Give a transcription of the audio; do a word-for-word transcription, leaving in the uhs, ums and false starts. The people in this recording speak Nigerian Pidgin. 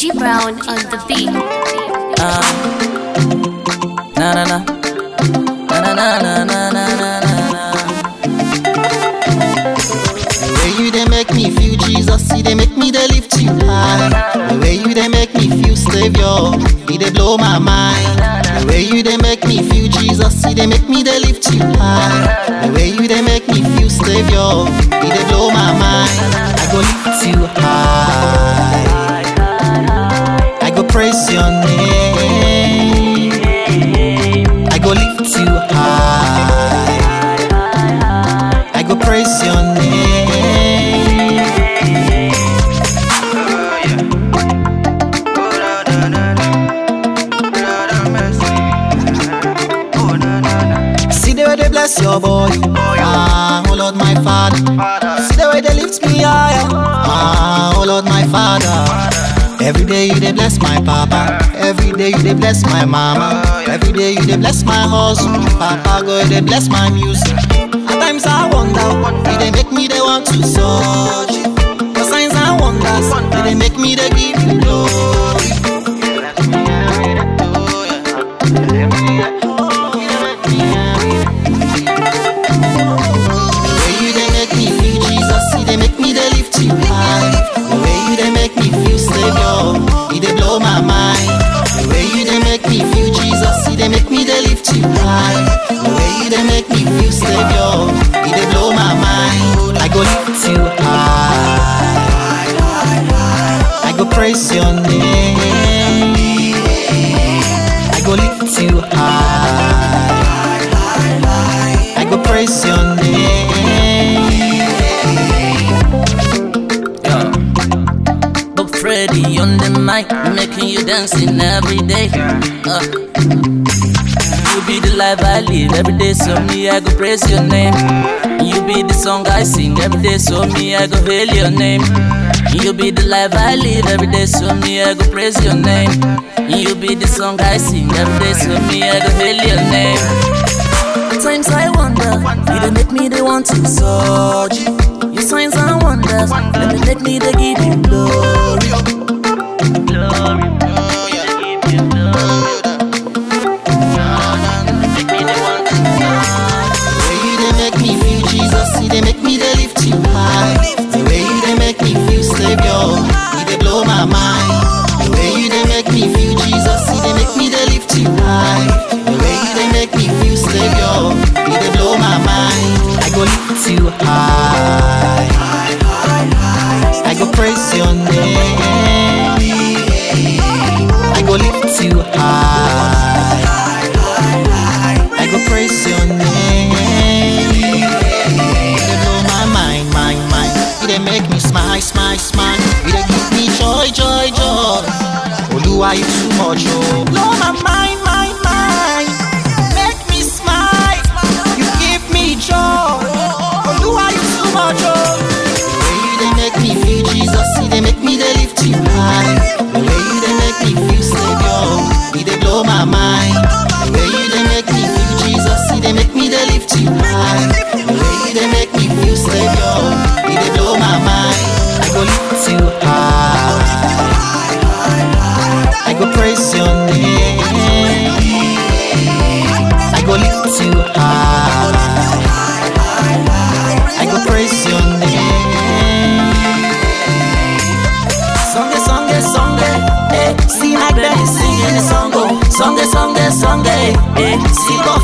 G Brown on the beat. Uh, na na na na na na na na na na na. The way you they make me feel Jesus, see they make me they lift you high. The way you they make me feel Savior, see they blow my mind. The way you they make me feel Jesus, see they make me they lift you high. The way you they make me feel Savior, see they blow my mind. I go lift you high, I go praise your name, I go lift you high, I go praise your name. See the way they bless your boy, ah, oh Lord my Father. See the way they lift me higher, ah, oh Lord my Father. Every day you they bless my papa, every day you they bless my mama, every day you they bless my hustle, papa God they bless my music. At times I wonder, did they make me they want to search? For signs and wonders, did they make me they give you glory? The way you they make me feel Jesus, see they make me they lift you high. The way you they make me feel Savior, see they blow my mind. The way you they make me feel Jesus, see they make me they lift you high. The way you they make me feel Savior, see they blow my mind. I go lift you high, I go praise your name, I go lift you high, I go praise your name. Bob Freddy on the mic, making you dancing every day. Uh. You be the life I live every day, so me I go praise your name. You be the song I sing every day, so me I go hail your name. You be the life I live every day, so me I go praise your name. You be the song I sing every day, so me I go hail your name. At times I wonder, you don't make me they want to search. Your signs and wonders, let me make me they give you glory. Glory, glory, give you glory. See they make me they lift you high. The way you they make me feel Savior, see they blow my mind. The way you they make me feel Jesus, see they make me they lift you high. The way you they make me feel Savior, see they blow my mind. I go lift you high, I go praise your name, I go lift you high, I go praise your name. They make me smile, smile, smile. They give me joy, joy, joy. Oluwa, you too much, oh. Blow my mind, mind, mind. Make me smile. You give me joy. Oluwa, you too much, oh. The way they make me feel Jesus, see they make me they lift you high. The way they make me feel Savior, see they blow my mind. The way they make me feel Jesus, see they make me they lift you high. The way they make me feel Savior, see they blow my mind. I go lift you high, I go praise your name, I go lift you high, I go praise your name. Sunday, Sunday, Sunday, eh. See my belly singing a song, oh. Sunday, Sunday, Sunday, eh. See God